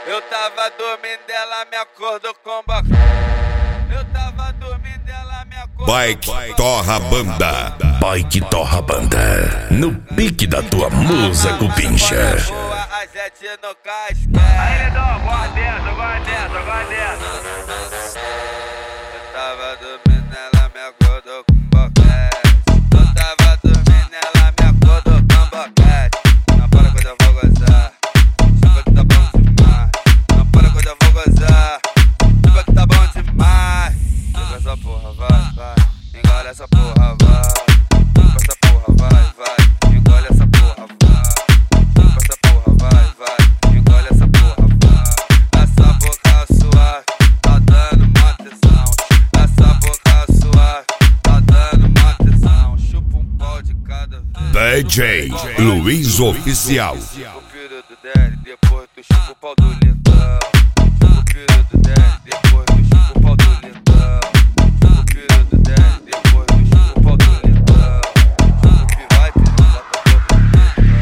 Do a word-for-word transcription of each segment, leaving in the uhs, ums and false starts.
Eu tava dormindo, ela me acordou com boca. Eu tava dormindo, ela me acordou. Bike Torra Banda. Bike Torra Banda. No pique da tua musa cupincha. A gente no casquete. Aí, Lidão, guarda dentro, guarda dentro, guarda dentro. Eu tava dormindo, ela me acordou com boquete. Eu tava dormindo, ela me acordou com boquete. Não para quando eu vou gozar. Chupa que tá bom demais. Não para quando eu vou gozar. Chupa que tá bom demais. Chupa essa porra, vai, vai. Engole essa porra, vai. Chupa essa porra, vai, vai. Engole essa porra, vai. Chupa essa porra, vai, vai. Engole essa porra, vai. Essa boca suave tá dando uma atenção. Essa boca suave tá dando uma atenção. Chupa um pau de cada vez. D J Luiz Oficial. Chupa o piru do Deli, depois tu chupa o pau do lindão. Chupa o piru do Deli, depois tu chupa o pau do lindão. Chupa o piru do Deli, depois tu chupa o pau do lindão. Chupa o que vai, piru, bota a boca no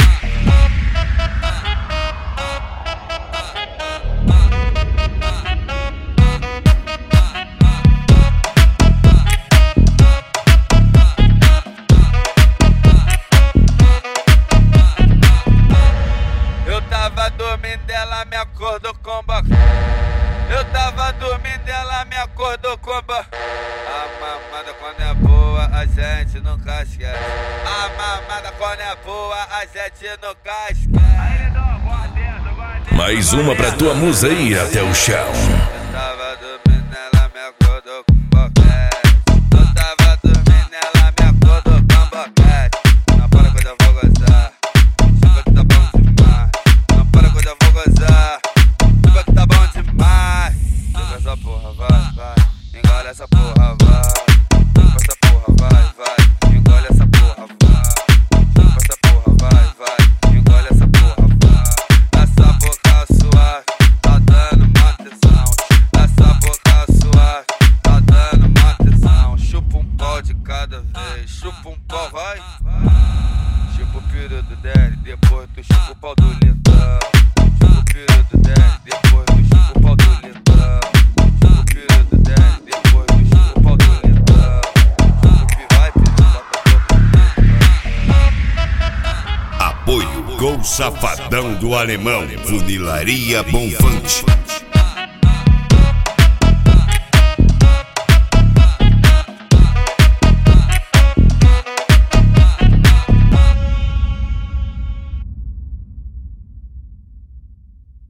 Eu tava dormindo, ela me acordou com boca. Eu tava dormindo, ela me acordou com boca. A mamada quando é boa, a gente nunca esquece. A mamada quando é boa, a gente nunca esquece. Aí, Lidão, guarda dentro, guarda dentro. Mais uma pra tua musa ir até o chão. Eu tava dormindo, ela me acordou com boquete. Eu tava dormindo, ela me acordou com boquete. Não para quando eu vou gozar. Chupa que tá bom demais. Não para quando eu vou gozar. Chupa que tá bom demais. Chupa essa porra, vai, vai. Engole essa porra, vai. Chupa essa porra, vai, vai. Engole essa porra, vai. Chupa essa porra, vai, vai. Engole essa porra, vai. Essa boca suave tá dando uma atenção. Essa boca suave tá dando uma atenção. Chupa um pau de cada vez. Chupa um pau, vai. Chupa o piru do Deli, depois tu chupa o pau do lindão. Chupa o piru do Deli, depois tu chupa o pau do lindão. Chupa o piru do Deli, depois tu chupa o pau do lindão. Chupa o que vai, piru, bota a boca no Apoio Gol Safadão do Alemão. Funilaria Bonfante.